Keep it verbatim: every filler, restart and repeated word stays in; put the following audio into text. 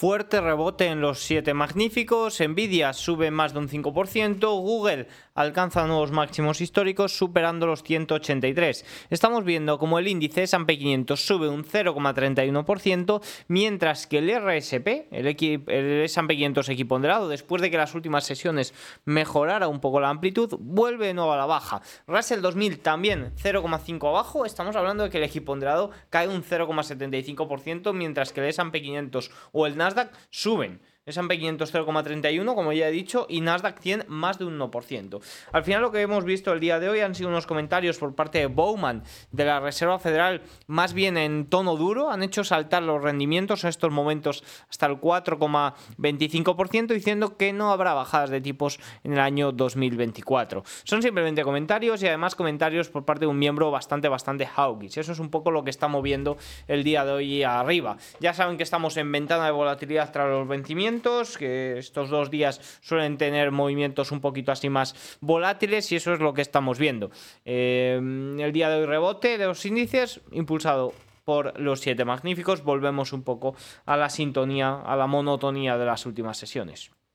Fuerte rebote en los siete magníficos, Nvidia sube más de un cinco por ciento, Google alcanza nuevos máximos históricos superando los ciento ochenta y tres. Estamos viendo como el índice S and P quinientos sube un cero coma treinta y uno por ciento, mientras que el R S P, el, el S and P quinientos equiponderado, después de que las últimas sesiones mejorara un poco la amplitud, vuelve de nuevo a la baja. Russell dos mil también cero coma cinco abajo, estamos hablando de que el equiponderado cae un cero coma setenta y cinco por ciento, mientras que el S and P quinientos o el Nasdaq suben. S and P quinientos cero coma treinta y uno, como ya he dicho, y Nasdaq cien más de un uno por ciento. Al final lo que hemos visto el día de hoy han sido unos comentarios por parte de Bowman de la Reserva Federal, más bien en tono duro. Han hecho saltar los rendimientos en estos momentos hasta el cuatro coma veinticinco por ciento, diciendo que no habrá bajadas de tipos en el año dos mil veinticuatro. Son simplemente comentarios y además comentarios por parte de un miembro bastante, bastante hawkish. Eso es un poco lo que está moviendo el día de hoy arriba. Ya saben que estamos en ventana de volatilidad tras los vencimientos, que estos dos días suelen tener movimientos un poquito así más volátiles, y eso es lo que estamos viendo. Eh, el día de hoy rebote de los índices impulsado por los siete magníficos. Volvemos un poco a la sintonía, a la monotonía de las últimas sesiones.